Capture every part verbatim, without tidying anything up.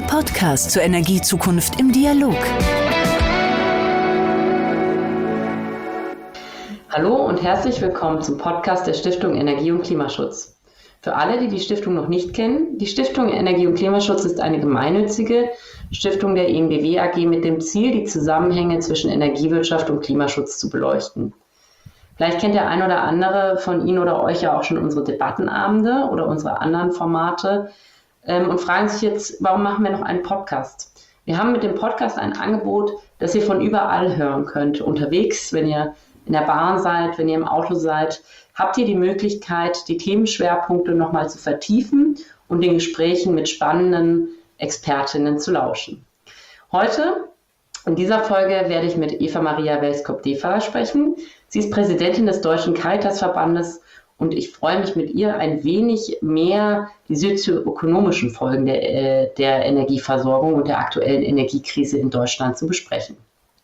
Ihr Podcast zur Energiezukunft im Dialog. Hallo und herzlich willkommen zum Podcast der Stiftung Energie und Klimaschutz. Für alle, die die Stiftung noch nicht kennen, die Stiftung Energie und Klimaschutz ist eine gemeinnützige Stiftung der E M B W A G mit dem Ziel, die Zusammenhänge zwischen Energiewirtschaft und Klimaschutz zu beleuchten. Vielleicht kennt der ein oder andere von Ihnen oder euch ja auch schon unsere Debattenabende oder unsere anderen Formate ähm, und fragen sich jetzt, warum machen wir noch einen Podcast? Wir haben mit dem Podcast ein Angebot, das ihr von überall hören könnt. Unterwegs, wenn ihr in der Bahn seid, wenn ihr im Auto seid, habt ihr die Möglichkeit, die Themenschwerpunkte nochmal zu vertiefen und den Gesprächen mit spannenden Expertinnen zu lauschen. Heute, in dieser Folge, werde ich mit Eva Maria Welskop-Defa sprechen. Sie ist Präsidentin des Deutschen Caritas-Verbandes und ich freue mich mit ihr ein wenig mehr die sozioökonomischen Folgen der, der Energieversorgung und der aktuellen Energiekrise in Deutschland zu besprechen.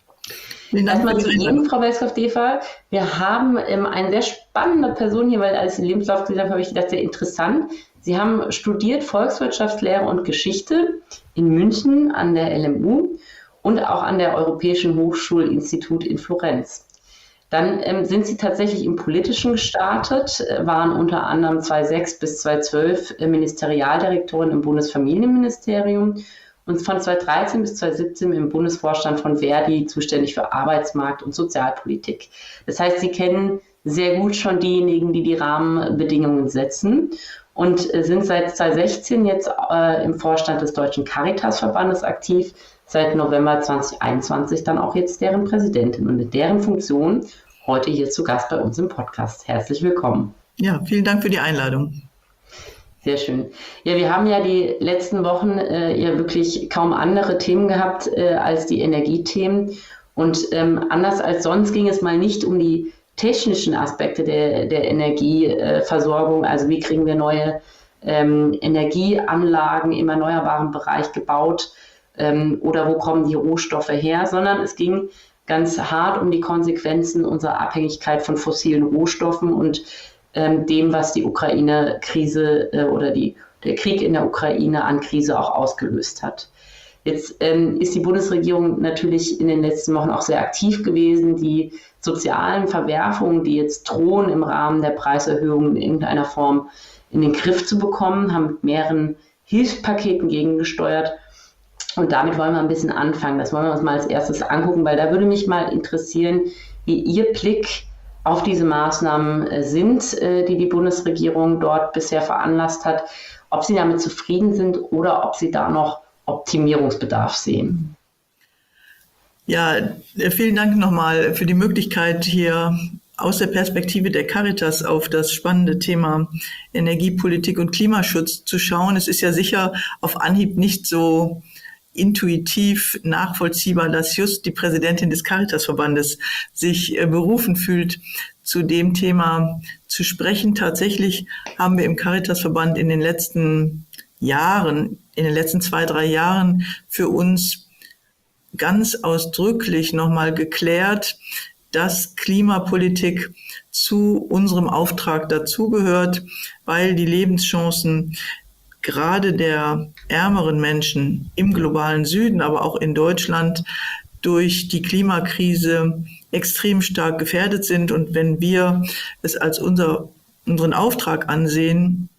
Erstmal zu Ihnen, Frau Welskop-Defa. Wir haben ähm, eine sehr spannende Person hier, weil als ich den Lebenslauf gesehen habe, habe ich gedacht, sehr interessant. Sie haben studiert Volkswirtschaftslehre und Geschichte in München an der L M U und auch an der Europäischen Hochschulinstitut in Florenz. Dann ähm, sind Sie tatsächlich im Politischen gestartet, waren unter anderem zweitausendsechs bis zweitausendzwölf Ministerialdirektorin im Bundesfamilienministerium und von zweitausenddreizehn bis zweitausendsiebzehn im Bundesvorstand von Verdi zuständig für Arbeitsmarkt und Sozialpolitik. Das heißt, Sie kennen sehr gut schon diejenigen, die die Rahmenbedingungen setzen und sind seit zweitausendsechzehn jetzt äh, im Vorstand des Deutschen Caritas-Verbandes aktiv, seit November zweitausendeinundzwanzig dann auch jetzt deren Präsidentin und in deren Funktion heute hier zu Gast bei uns im Podcast. Herzlich willkommen. Ja, vielen Dank für die Einladung. Sehr schön. Ja, wir haben ja die letzten Wochen äh, ja wirklich kaum andere Themen gehabt äh, als die Energiethemen. Und ähm, anders als sonst ging es mal nicht um die technischen Aspekte der, der Energieversorgung. Äh, also wie kriegen wir neue ähm, Energieanlagen im erneuerbaren Bereich gebaut ähm, oder wo kommen die Rohstoffe her, sondern es ging ganz hart um die Konsequenzen unserer Abhängigkeit von fossilen Rohstoffen und dem, was die Ukraine-Krise äh, oder die, der Krieg in der Ukraine an Krise auch ausgelöst hat. Jetzt ähm, ist die Bundesregierung natürlich in den letzten Wochen auch sehr aktiv gewesen. Die sozialen Verwerfungen, die jetzt drohen im Rahmen der Preiserhöhungen in irgendeiner Form in den Griff zu bekommen, haben mit mehreren Hilfspaketen gegengesteuert. Und damit wollen wir ein bisschen anfangen. Das wollen wir uns mal als erstes angucken, weil da würde mich mal interessieren, wie Ihr Blick auf diese Maßnahmen sind, die die Bundesregierung dort bisher veranlasst hat, ob Sie damit zufrieden sind oder ob Sie da noch Optimierungsbedarf sehen. Ja, vielen Dank nochmal für die Möglichkeit, hier aus der Perspektive der Caritas auf das spannende Thema Energiepolitik und Klimaschutz zu schauen. Es ist ja sicher auf Anhieb nicht so intuitiv nachvollziehbar, dass just die Präsidentin des Caritas-Verbandes sich äh, berufen fühlt, zu dem Thema zu sprechen. Tatsächlich haben wir im Caritas-Verband in den letzten Jahren, in den letzten zwei, drei Jahren für uns ganz ausdrücklich nochmal geklärt, dass Klimapolitik zu unserem Auftrag dazugehört, weil die Lebenschancen gerade der ärmeren Menschen im globalen Süden, aber auch in Deutschland durch die Klimakrise extrem stark gefährdet sind. Und wenn wir es als unser, unseren Auftrag ansehen,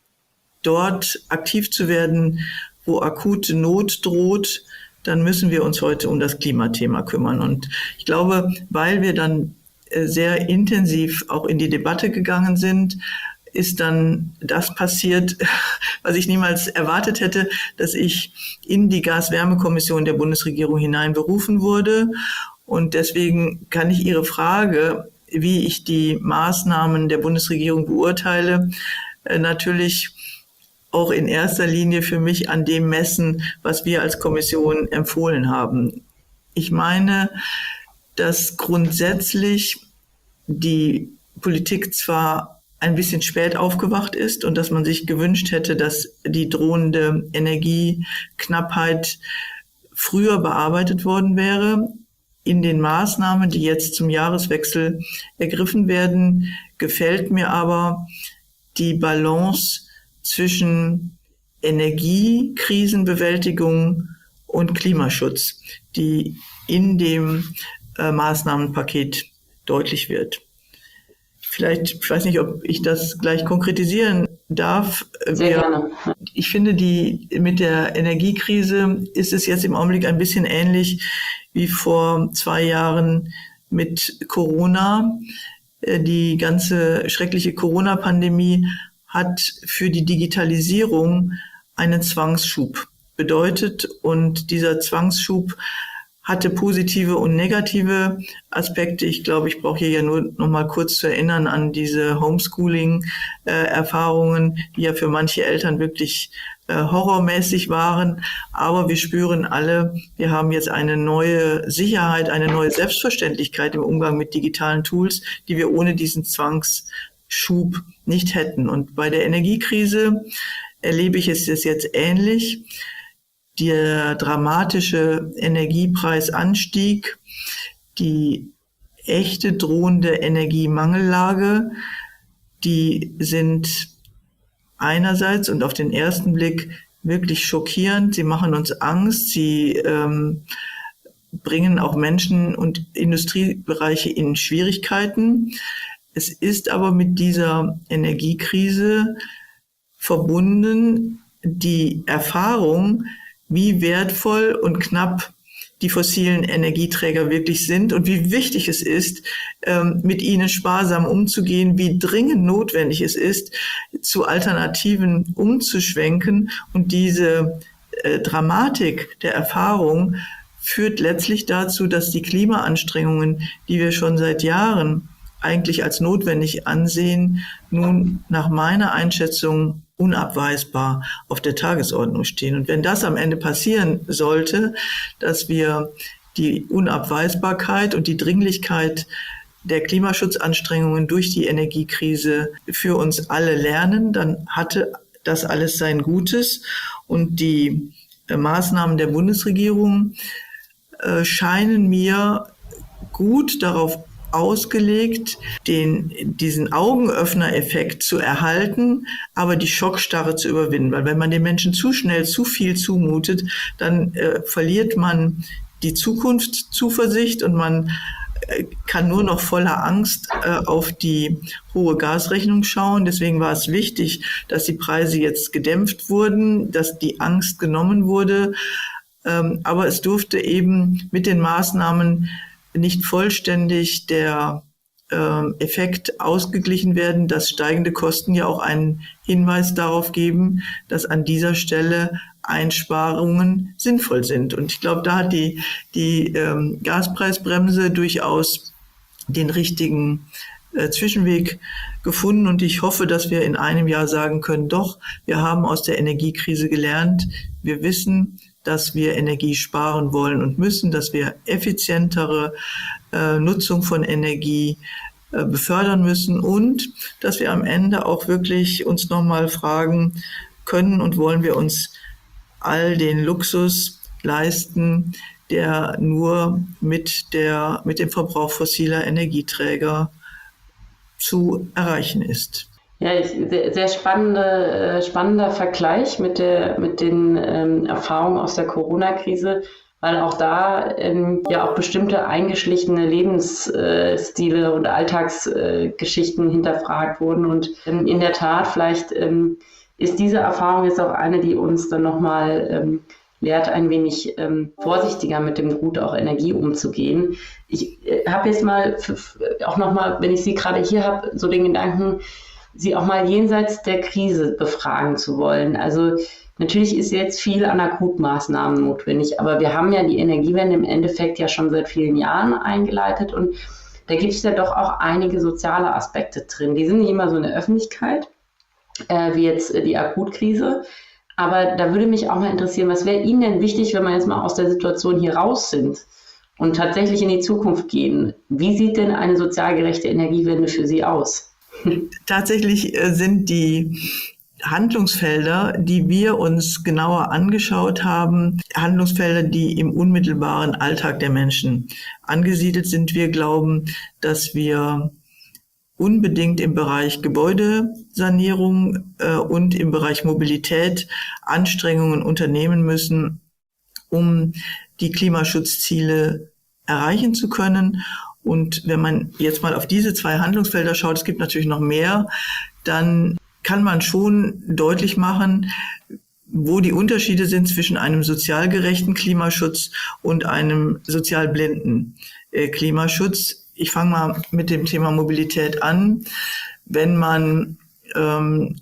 dort aktiv zu werden, wo akute Not droht, dann müssen wir uns heute um das Klimathema kümmern. Und ich glaube, weil wir dann sehr intensiv auch in die Debatte gegangen sind, ist dann das passiert, was ich niemals erwartet hätte, dass ich in die Gas-Wärme-Kommission der Bundesregierung hinein berufen wurde. Und deswegen kann ich Ihre Frage, wie ich die Maßnahmen der Bundesregierung beurteile, natürlich auch in erster Linie für mich an dem messen, was wir als Kommission empfohlen haben. Ich meine, dass grundsätzlich die Politik zwar ein bisschen spät aufgewacht ist und dass man sich gewünscht hätte, dass die drohende Energieknappheit früher bearbeitet worden wäre. In den Maßnahmen, die jetzt zum Jahreswechsel ergriffen werden, gefällt mir aber die Balance zwischen Energiekrisenbewältigung und Klimaschutz, die in dem äh, Maßnahmenpaket deutlich wird. Vielleicht, ich weiß nicht, ob ich das gleich konkretisieren darf. Sehr Wir, gerne. Ich finde, die, mit der Energiekrise ist es jetzt im Augenblick ein bisschen ähnlich wie vor zwei Jahren mit Corona. Die ganze schreckliche Corona-Pandemie hat für die Digitalisierung einen Zwangsschub bedeutet, und dieser Zwangsschub hatte positive und negative Aspekte. Ich glaube, ich brauche hier ja nur noch mal kurz zu erinnern an diese Homeschooling-Erfahrungen, die ja für manche Eltern wirklich äh, horrormäßig waren. Aber wir spüren alle, wir haben jetzt eine neue Sicherheit, eine neue Selbstverständlichkeit im Umgang mit digitalen Tools, die wir ohne diesen Zwangsschub nicht hätten. Und bei der Energiekrise erlebe ich es jetzt ähnlich. Der dramatische Energiepreisanstieg, die echte drohende Energiemangellage, die sind einerseits und auf den ersten Blick wirklich schockierend. Sie machen uns Angst. Sie ähm, bringen auch Menschen und Industriebereiche in Schwierigkeiten. Es ist aber mit dieser Energiekrise verbunden die Erfahrung, wie wertvoll und knapp die fossilen Energieträger wirklich sind und wie wichtig es ist, mit ihnen sparsam umzugehen, wie dringend notwendig es ist, zu Alternativen umzuschwenken. Und diese äh, Dramatik der Erfahrung führt letztlich dazu, dass die Klimaanstrengungen, die wir schon seit Jahren eigentlich als notwendig ansehen, nun nach meiner Einschätzung unabweisbar auf der Tagesordnung stehen. Und wenn das am Ende passieren sollte, dass wir die Unabweisbarkeit und die Dringlichkeit der Klimaschutzanstrengungen durch die Energiekrise für uns alle lernen, dann hatte das alles sein Gutes. Und die äh, Maßnahmen der Bundesregierung äh, scheinen mir gut darauf ausgelegt, den, diesen Augenöffner-Effekt zu erhalten, aber die Schockstarre zu überwinden. Weil wenn man den Menschen zu schnell zu viel zumutet, dann äh, verliert man die Zukunftszuversicht und man äh, kann nur noch voller Angst äh, auf die hohe Gasrechnung schauen. Deswegen war es wichtig, dass die Preise jetzt gedämpft wurden, dass die Angst genommen wurde. Ähm, aber es durfte eben mit den Maßnahmen nicht vollständig der äh, Effekt ausgeglichen werden, dass steigende Kosten ja auch einen Hinweis darauf geben, dass an dieser Stelle Einsparungen sinnvoll sind. Und ich glaube, da hat die, die ähm, Gaspreisbremse durchaus den richtigen äh, Zwischenweg gefunden. Und ich hoffe, dass wir in einem Jahr sagen können, doch, wir haben aus der Energiekrise gelernt. Wir wissen, dass wir Energie sparen wollen und müssen, dass wir effizientere äh, Nutzung von Energie äh, befördern müssen und dass wir am Ende auch wirklich uns nochmal fragen können und wollen wir uns all den Luxus leisten, der nur mit der, mit dem Verbrauch fossiler Energieträger zu erreichen ist. Ja, ich, sehr, sehr spannende, äh, spannender Vergleich mit der, mit den ähm, Erfahrungen aus der Corona-Krise, weil auch da ähm, ja auch bestimmte eingeschlichene Lebensstile und Alltagsgeschichten äh, hinterfragt wurden. Und ähm, in der Tat, vielleicht ähm, ist diese Erfahrung jetzt auch eine, die uns dann nochmal ähm, lehrt, ein wenig ähm, vorsichtiger mit dem Gut auch Energie umzugehen. Ich äh, habe jetzt mal f- f- auch nochmal, wenn ich Sie gerade hier habe, so den Gedanken, Sie auch mal jenseits der Krise befragen zu wollen. Also natürlich ist jetzt viel an Akutmaßnahmen notwendig, aber wir haben ja die Energiewende im Endeffekt ja schon seit vielen Jahren eingeleitet und da gibt es ja doch auch einige soziale Aspekte drin. Die sind nicht immer so in der Öffentlichkeit, äh, wie jetzt äh, die Akutkrise, aber da würde mich auch mal interessieren, was wäre Ihnen denn wichtig, wenn wir jetzt mal aus der Situation hier raus sind und tatsächlich in die Zukunft gehen? Wie sieht denn eine sozial gerechte Energiewende für Sie aus? Tatsächlich sind die Handlungsfelder, die wir uns genauer angeschaut haben, Handlungsfelder, die im unmittelbaren Alltag der Menschen angesiedelt sind. Wir glauben, dass wir unbedingt im Bereich Gebäudesanierung äh, und im Bereich Mobilität Anstrengungen unternehmen müssen, um die Klimaschutzziele erreichen zu können. Und wenn man jetzt mal auf diese zwei Handlungsfelder schaut, es gibt natürlich noch mehr, dann kann man schon deutlich machen, wo die Unterschiede sind zwischen einem sozial gerechten Klimaschutz und einem sozial blinden äh, Klimaschutz. Ich fange mal mit dem Thema Mobilität an. Wenn man, ähm,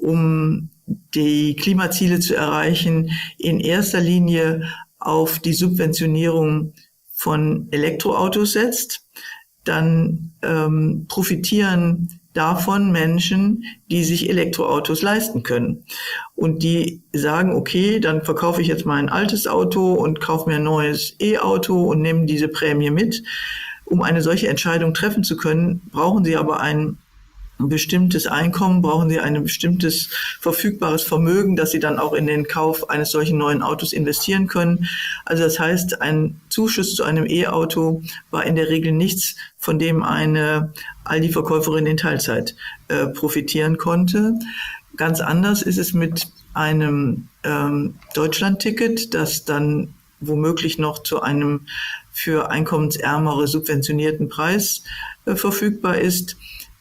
um die Klimaziele zu erreichen, in erster Linie auf die Subventionierung von Elektroautos setzt, dann ähm, profitieren davon Menschen, die sich Elektroautos leisten können. Und die sagen, okay, dann verkaufe ich jetzt mein altes Auto und kaufe mir ein neues E-Auto und nehme diese Prämie mit. Um eine solche Entscheidung treffen zu können, brauchen sie aber ein bestimmtes Einkommen, brauchen sie ein bestimmtes verfügbares Vermögen, dass sie dann auch in den Kauf eines solchen neuen Autos investieren können. Also das heißt, ein Zuschuss zu einem E-Auto war in der Regel nichts, von dem eine Aldi-Verkäuferin in Teilzeit äh, profitieren konnte. Ganz anders ist es mit einem ähm, Deutschland-Ticket, das dann womöglich noch zu einem für einkommensärmere subventionierten Preis äh, verfügbar ist.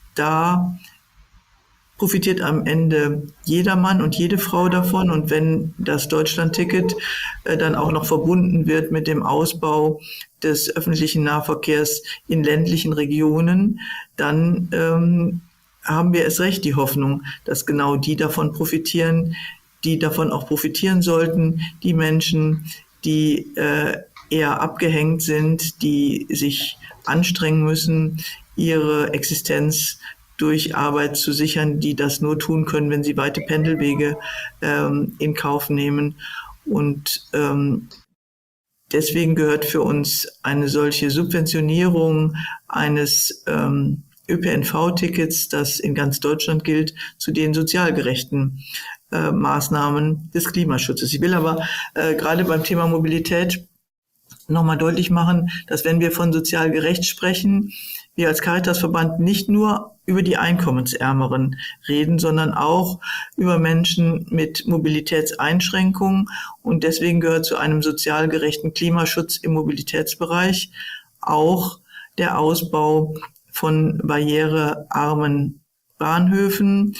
Da profitiert am Ende jeder Mann und jede Frau davon. Und wenn das Deutschland-Ticket äh, dann auch noch verbunden wird mit dem Ausbau des öffentlichen Nahverkehrs in ländlichen Regionen, dann ähm, haben wir erst recht die Hoffnung, dass genau die davon profitieren, die davon auch profitieren sollten, die Menschen, die äh, eher abgehängt sind, die sich anstrengen müssen, ihre Existenz durch Arbeit zu sichern, die das nur tun können, wenn sie weite Pendelwege ähm, in Kauf nehmen. Und ähm, deswegen gehört für uns eine solche Subventionierung eines ähm, Ö P N V-Tickets, das in ganz Deutschland gilt, zu den sozial gerechten äh, Maßnahmen des Klimaschutzes. Ich will aber äh, gerade beim Thema Mobilität nochmal deutlich machen, dass wenn wir von sozial gerecht sprechen, wir als Caritasverband nicht nur über die Einkommensärmeren reden, sondern auch über Menschen mit Mobilitätseinschränkungen. Und deswegen gehört zu einem sozial gerechten Klimaschutz im Mobilitätsbereich auch der Ausbau von barrierearmen Bahnhöfen,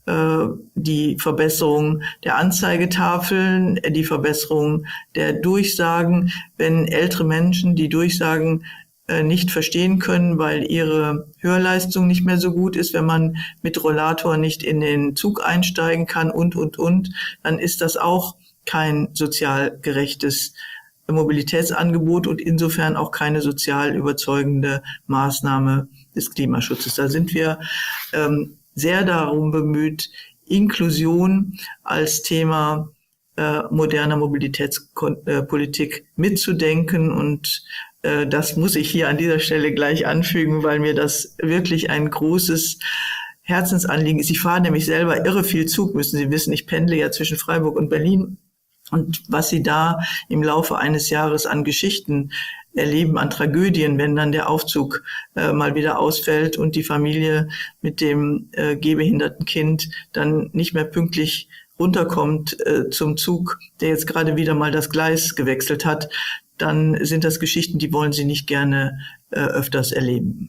die Verbesserung der Anzeigetafeln, die Verbesserung der Durchsagen. Wenn ältere Menschen die Durchsagen nicht verstehen können, weil ihre Hörleistung nicht mehr so gut ist, wenn man mit Rollator nicht in den Zug einsteigen kann und, und, und, dann ist das auch kein sozial gerechtes Mobilitätsangebot und insofern auch keine sozial überzeugende Maßnahme des Klimaschutzes. Da sind wir ähm, sehr darum bemüht, Inklusion als Thema äh, moderner Mobilitätspolitik mitzudenken. Und äh, das muss ich hier an dieser Stelle gleich anfügen, weil mir das wirklich ein großes Herzensanliegen ist. Ich fahre nämlich selber irre viel Zug, müssen Sie wissen. Ich pendle ja zwischen Freiburg und Berlin. Und was Sie da im Laufe eines Jahres an Geschichten erleben, an Tragödien, wenn dann der Aufzug äh, mal wieder ausfällt und die Familie mit dem äh, gehbehinderten Kind dann nicht mehr pünktlich runterkommt äh, zum Zug, der jetzt gerade wieder mal das Gleis gewechselt hat, dann sind das Geschichten, die wollen Sie nicht gerne äh, öfters erleben.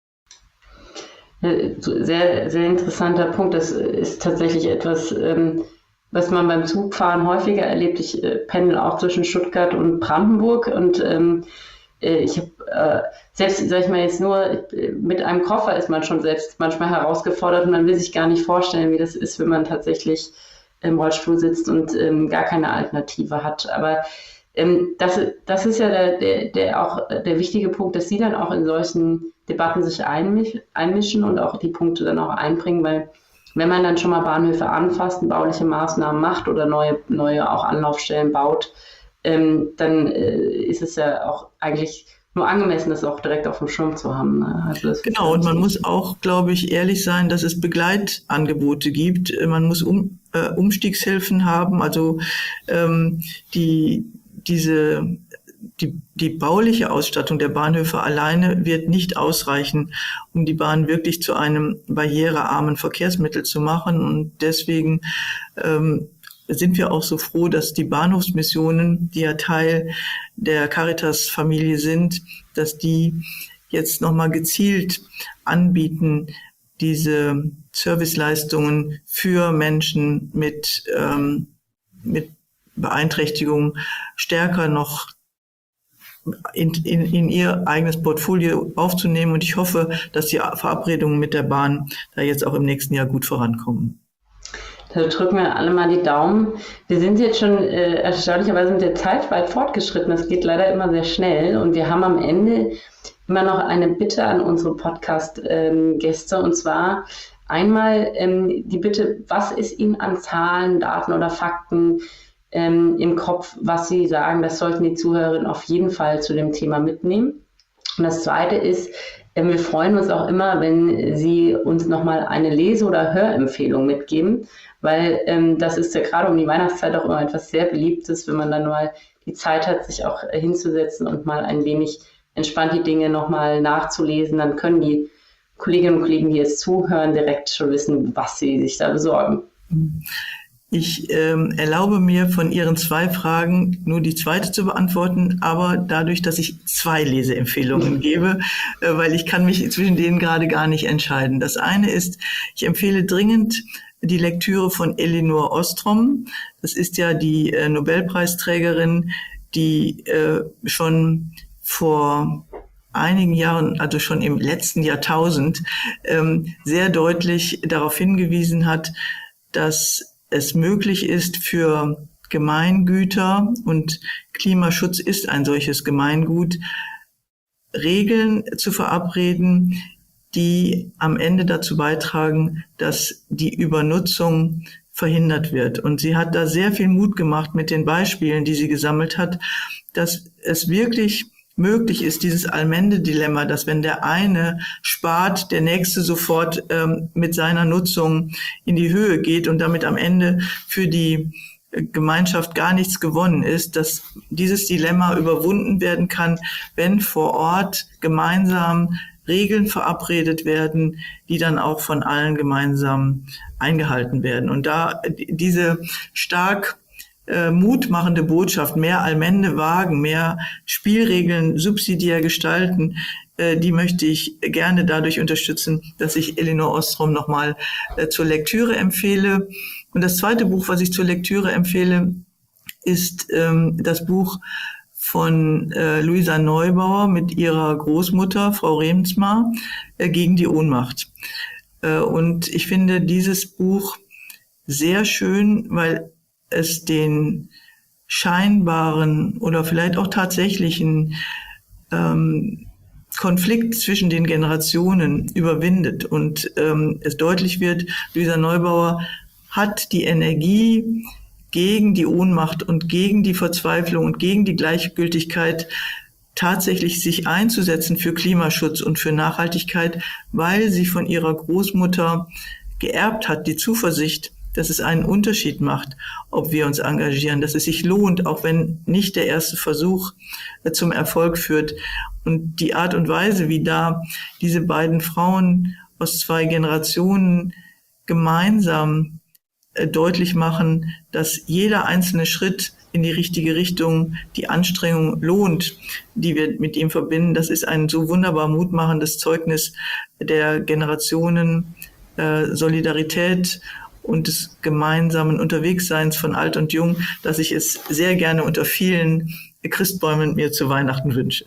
Sehr, sehr interessanter Punkt. Das ist tatsächlich etwas, ähm, was man beim Zugfahren häufiger erlebt. Ich äh, pendel auch zwischen Stuttgart und Brandenburg und ähm, ich habe äh, selbst, sag ich mal jetzt nur, mit einem Koffer ist man schon selbst manchmal herausgefordert und man will sich gar nicht vorstellen, wie das ist, wenn man tatsächlich im Rollstuhl sitzt und ähm, gar keine Alternative hat. Aber ähm, das, das ist ja der, der, der auch der wichtige Punkt, dass Sie dann auch in solchen Debatten sich einmisch, einmischen und auch die Punkte dann auch einbringen, weil wenn man dann schon mal Bahnhöfe anfasst, bauliche Maßnahmen macht oder neue, neue auch Anlaufstellen baut, Ähm, dann äh, ist es ja auch eigentlich nur angemessen, das auch direkt auf dem Schirm zu haben. Ne? Also das genau, und man muss auch, glaube ich, ehrlich sein, dass es Begleitangebote gibt. Man muss um, äh, Umstiegshilfen haben, also ähm, die diese die, die bauliche Ausstattung der Bahnhöfe alleine wird nicht ausreichen, um die Bahn wirklich zu einem barrierearmen Verkehrsmittel zu machen. Und deswegen ähm, sind wir auch so froh, dass die Bahnhofsmissionen, die ja Teil der Caritas-Familie sind, dass die jetzt nochmal gezielt anbieten, diese Serviceleistungen für Menschen mit, ähm, mit Beeinträchtigung stärker noch in, in, in ihr eigenes Portfolio aufzunehmen. Und ich hoffe, dass die Verabredungen mit der Bahn da jetzt auch im nächsten Jahr gut vorankommen. Da drücken wir alle mal die Daumen. Wir sind jetzt schon äh, erstaunlicherweise mit der Zeit weit fortgeschritten. Das geht leider immer sehr schnell. Und wir haben am Ende immer noch eine Bitte an unsere Podcast-Gäste. Ähm, und zwar einmal ähm, die Bitte, was ist Ihnen an Zahlen, Daten oder Fakten ähm, im Kopf, was Sie sagen, das sollten die Zuhörerinnen auf jeden Fall zu dem Thema mitnehmen. Und das Zweite ist, ähm, wir freuen uns auch immer, wenn Sie uns nochmal eine Lese- oder Hörempfehlung mitgeben, weil ähm, das ist ja gerade um die Weihnachtszeit auch immer etwas sehr Beliebtes, wenn man dann mal die Zeit hat, sich auch äh, hinzusetzen und mal ein wenig entspannt die Dinge nochmal nachzulesen. Dann können die Kolleginnen und Kollegen, die jetzt zuhören, direkt schon wissen, was sie sich da besorgen. Ich ähm, erlaube mir von Ihren zwei Fragen nur die zweite zu beantworten, aber dadurch, dass ich zwei Leseempfehlungen gebe, äh, weil ich kann mich zwischen denen gerade gar nicht entscheiden. Das eine ist, ich empfehle dringend die Lektüre von Elinor Ostrom. Das ist ja die äh, Nobelpreisträgerin, die äh, schon vor einigen Jahren, also schon im letzten Jahrtausend, ähm, sehr deutlich darauf hingewiesen hat, dass es möglich ist für Gemeingüter, und Klimaschutz ist ein solches Gemeingut, Regeln zu verabreden, die am Ende dazu beitragen, dass die Übernutzung verhindert wird. Und sie hat da sehr viel Mut gemacht mit den Beispielen, die sie gesammelt hat, dass es wirklich möglich ist, dieses Allmende-Dilemma, dass wenn der eine spart, der nächste sofort ähm, mit seiner Nutzung in die Höhe geht und damit am Ende für die Gemeinschaft gar nichts gewonnen ist, dass dieses Dilemma überwunden werden kann, wenn vor Ort gemeinsam Regeln verabredet werden, die dann auch von allen gemeinsam eingehalten werden. Und da diese stark äh, mutmachende Botschaft, mehr Allmende wagen, mehr Spielregeln subsidiär gestalten, äh, die möchte ich gerne dadurch unterstützen, dass ich Elinor Ostrom nochmal äh, zur Lektüre empfehle. Und das zweite Buch, was ich zur Lektüre empfehle, ist ähm, das Buch von äh, Luisa Neubauer mit ihrer Großmutter, Frau Remsmar, äh, gegen die Ohnmacht. Äh, und ich finde dieses Buch sehr schön, weil es den scheinbaren oder vielleicht auch tatsächlichen ähm, Konflikt zwischen den Generationen überwindet und ähm, es deutlich wird, Luisa Neubauer hat die Energie, gegen die Ohnmacht und gegen die Verzweiflung und gegen die Gleichgültigkeit tatsächlich sich einzusetzen für Klimaschutz und für Nachhaltigkeit, weil sie von ihrer Großmutter geerbt hat, die Zuversicht, dass es einen Unterschied macht, ob wir uns engagieren, dass es sich lohnt, auch wenn nicht der erste Versuch zum Erfolg führt. Und die Art und Weise, wie da diese beiden Frauen aus zwei Generationen gemeinsam deutlich machen, dass jeder einzelne Schritt in die richtige Richtung die Anstrengung lohnt, die wir mit ihm verbinden. Das ist ein so wunderbar mutmachendes Zeugnis der Generationen, äh, Solidarität und des gemeinsamen Unterwegsseins von alt und jung, dass ich es sehr gerne unter vielen Christbäumen mir zu Weihnachten wünsche.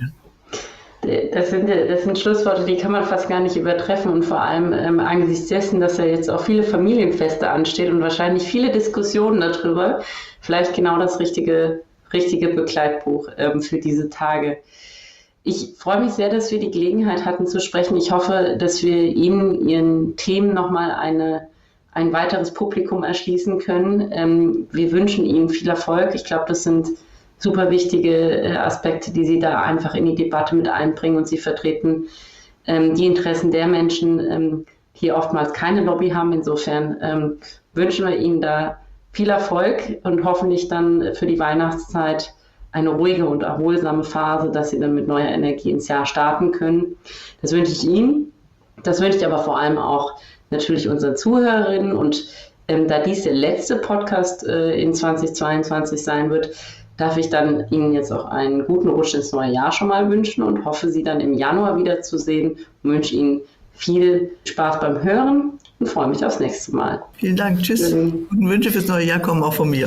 Das sind, das sind Schlussworte, die kann man fast gar nicht übertreffen, und vor allem ähm, angesichts dessen, dass ja jetzt auch viele Familienfeste anstehen und wahrscheinlich viele Diskussionen darüber, vielleicht genau das richtige, richtige Begleitbuch ähm, für diese Tage. Ich freue mich sehr, dass wir die Gelegenheit hatten zu sprechen. Ich hoffe, dass wir Ihnen, Ihren Themen nochmal eine, ein weiteres Publikum erschließen können. Ähm, wir wünschen Ihnen viel Erfolg. Ich glaube, das sind super wichtige Aspekte, die Sie da einfach in die Debatte mit einbringen, und Sie vertreten ähm, die Interessen der Menschen, ähm, die oftmals keine Lobby haben. Insofern ähm, wünschen wir Ihnen da viel Erfolg und hoffentlich dann für die Weihnachtszeit eine ruhige und erholsame Phase, dass Sie dann mit neuer Energie ins Jahr starten können. Das wünsche ich Ihnen. Das wünsche ich aber vor allem auch natürlich unseren Zuhörerinnen. Und ähm, da dies der letzte Podcast äh, in zweitausendzweiundzwanzig sein wird, darf ich dann Ihnen jetzt auch einen guten Rutsch ins neue Jahr schon mal wünschen und hoffe, Sie dann im Januar wiederzusehen und wünsche Ihnen viel Spaß beim Hören und freue mich aufs nächste Mal. Vielen Dank. Tschüss. Mhm. Und Wünsche fürs neue Jahr kommen auch von mir.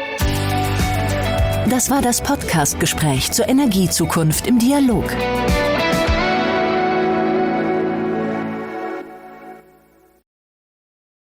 Das war das Podcast-Gespräch zur Energiezukunft im Dialog.